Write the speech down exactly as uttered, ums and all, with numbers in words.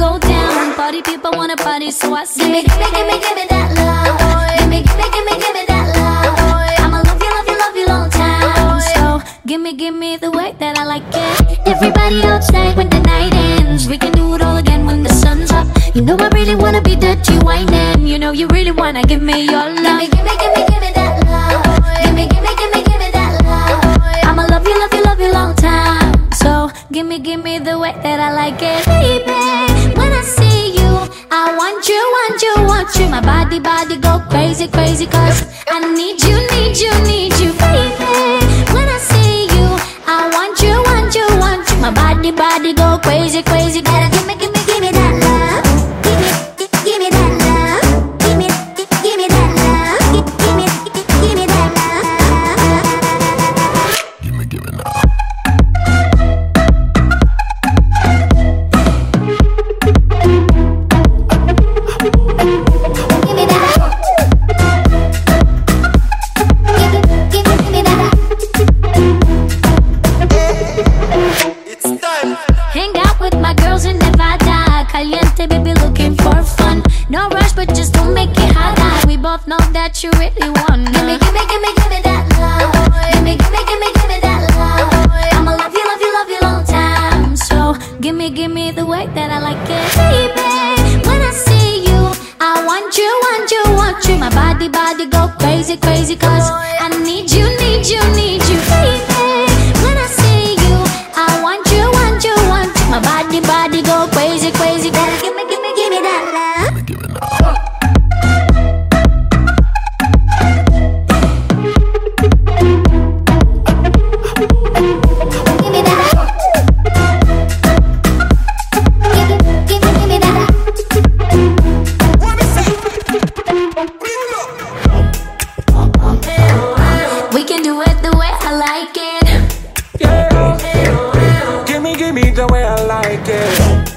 go down. Party people wanna party, so I say, Gimme, gimme, gimme, gimme that love. Gimme, gimme, gimme, gimme that love. I'ma love you, love you, love you long time. so gimme, gimme the way that I like it. Everybody outside when the night ends. We can do it all again when the sun's up. You know I really wanna be dirty whining. You know you really wanna give me your love. Gimme, gimme, gimme, gimme that love. Gimme, gimme, gimme, gimme that love. I'ma love you, love you, love you long time. So gimme, gimme the way that I like it. Baby, when I see you, I want you, want you, want you. My body, body go crazy, crazy, cause I need you, need you, need you. Baby, when I see you, I want you, want you, want you. My body, body go crazy, crazy, Gotta cause gimme, gimme, gimme that love. Gimme, gi- gimme that love. Gimme, gi- gimme that love. Gi- Gimme, gi- gimme that love. Gimme, gimme now. Gimme that. Gimme, gimme, gimme that. It's time. hang out with my girls in Nevada. Caliente, baby, looking for fun. No rush, but just don't make it hot. We both know that you really want Gimme, me. gimme, gimme, gimme that love. Gimme, gimme, gimme, gimme that love. I'ma love you, love you, love you long time. So gimme, gimme the way that I like it. Baby, when I see you, I want you, want you, want you. My body, body go crazy, crazy, cause I need you, need you, need you. Baby, when I see you, I want you, want you, want you. My body, body go crazy, crazy, Gotta cause gimme, gimme, gimme that love. Gimme, gimme now. Gimme that. Gimme, gimme, gimme that. What me say? we can do it the way I like it. Yeah. Gimme, gimme the way I like it.